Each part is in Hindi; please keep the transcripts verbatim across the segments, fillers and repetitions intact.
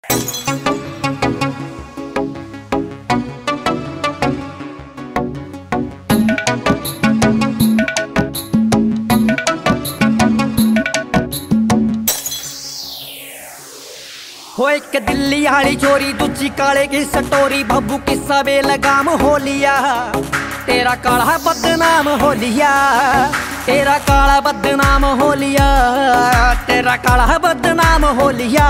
हो एक दिल्ली हाड़ी चोरी दूजी काले की सटोरी भब्बू किस्सा बे लगाम हो लिया। तेरा काला बदनाम हो लिया, तेरा काला बदनाम हो लिया, तेरा काला बदनाम हो लिया।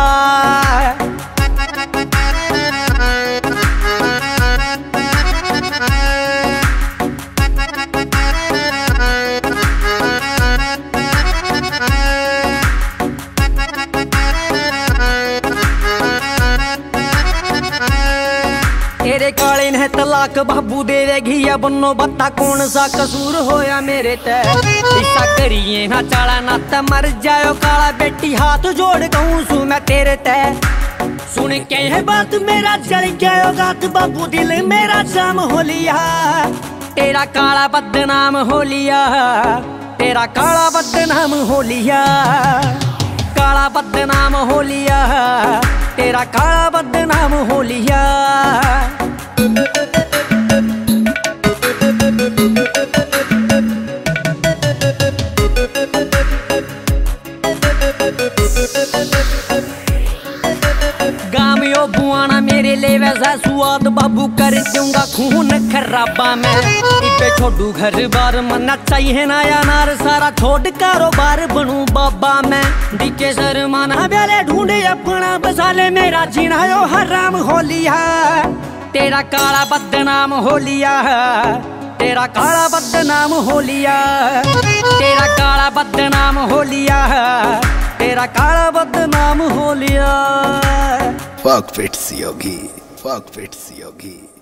तेरे काले ने तलाक बाबू दे देगी या बन्नो बत्ता कौन सा कसूर होया मेरे ते। ऐसा करिए ना चाला ना त मर जायो काला बेटी हाथ जोड़ कहूँ सू मैं तेरे ते। सुन के है बात मेरा जल गया गात बाबू दिल मेरा जाम हो लिया। तेरा काला बदनाम हो लिया, तेरा काला बदनाम हो लिया, काला बदनाम हो लिया, तेरा काला बदनाम हो लिया। गामियो बुआना मेरे ले वैसा स्वाद बाबू कर दूंगा खून खराबा मैं। इबे छोड़ू घर बार मना चाहिए नया नार सारा छोड़ कारोबार बनू बाबा मैं। दिखे सर माना बेले ढूंढे अपना बसाले मेरा जीना यो हराम हो लिया। तेरा काला बदनाम हो लिया, तेरा काला बदनाम हो लिया, तेरा काला बदनाम हो लिया, तेरा काला बदनाम हो लिया। Fuck Fitz Yogi, fuck Fitz Yogi.